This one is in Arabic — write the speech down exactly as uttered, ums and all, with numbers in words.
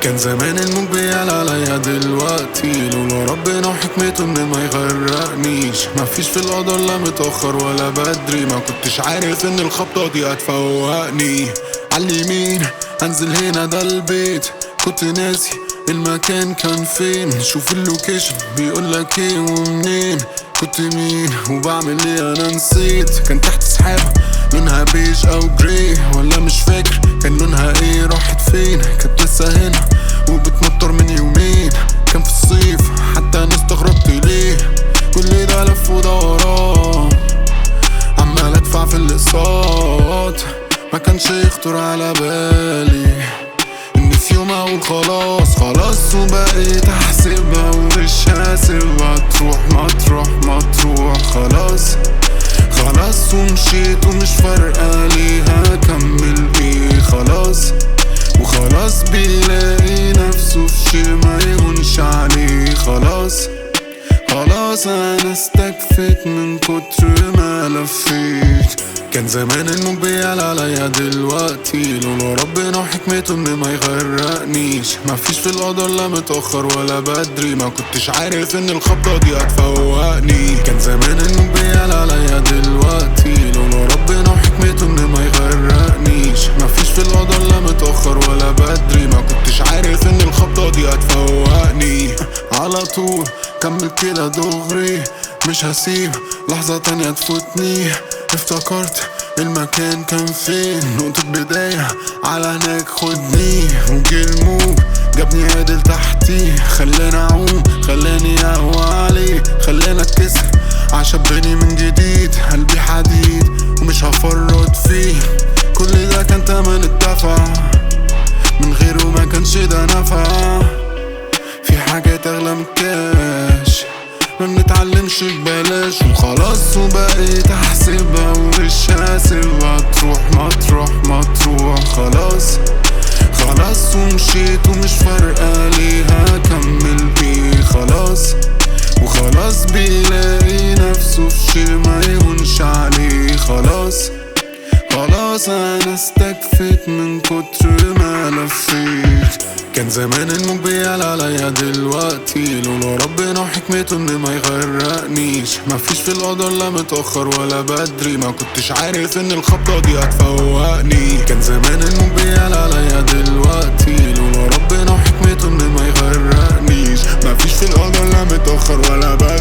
كان زمان الموج بيعلى عليا دلوقتي، لولا ربنا وحكمته ان ما يغرقنيش. مفيش في القدر لا متأخر ولا بدري، ما كنتش عارف ان الخبطة دي هتفوقني. عاليمين هنزل هنا ده البيت، كنت ناسي المكان كان فين. شوف اللوكيشن بيقولك ايه ومنين، كنت مين وبعمل ايه انا نسيت. كان تحت سحابة لونها بيج او جري ولا مش فاكر كان لونها ايه، راحت فين. كانت لسه هنا وبتمطر من يومين، كان في الصيف حتى انا استغربت ليه. كل ده لف ودوران عمال ادفع في الاقساط، ما كانش يخطر على بالي ان في يوم اقول خلاص خلاص. وبقيت احسبها ومش هسيبها تروح مطرح ما تروح. خلاص خلاص ومشيت ومش فارقة ليها اكمل ايه. خلاص وخلاص بيلاقي نفسه في شي ما يهونش عليه. خلاص خلاص انا استكفيت من كتر ما لفيت. كان زمان الموج بيعلى عليا دلوقتي، لولا ربنا وحكمته ان ما يغرقنيش. مفيش في القدر لا متأخر ولا بدري، ما كنتش عارف ان الخبطة دي هتفوقني. كان زمان الموج بيعلى عليا دلوقتي، لولا ربنا وحكمته ان ما يغرقنيش. مفيش في القدر لا متأخر ولا بدري، ما كنتش عارف ان الخبطة دي هتفوقني. على طول كمل كده دغري، مش هسيب لحظة تانية تفوتني. افتكرت المكان كان فين، نقطة بداية على هناك خدني. وجي الموج جابني عدل تحتي، خلاني اعوم خلاني اقوى عليه، خلاني اتكسر عشبني من جديد. قلبي حديد ومش هفرط فيه، كل ده كان تمن الدفع، من غيره ما كانش ده نفع. في حاجات اغلى من الكاش ما بنتعلمش ببلاش. وخلاص وبقيت احسبها ومش هسيبها تروح مطرح ما تروح. خلاص خلاص ومشيت ومش فارقة ليها اكمل ايه. خلاص وخلاص بيلاقي نفسه في شي ما يهونش عليه. خلاص خلاص انا استكفيت من كتر ما لفيت. كان زمان الموج بيعلى عليا دلوقتي، لولا ربنا وحكمته ان ما يغرقنيش. مفيش في القدر لا متأخر ولا بدري، ما كنتش عارف ان الخبطة دي هتفوقني. كان زمان الموج بيعلى عليا دلوقتي، لولا ربنا وحكمته ان ما يغرقنيش. مفيش في القدر لا متأخر ولا بدري.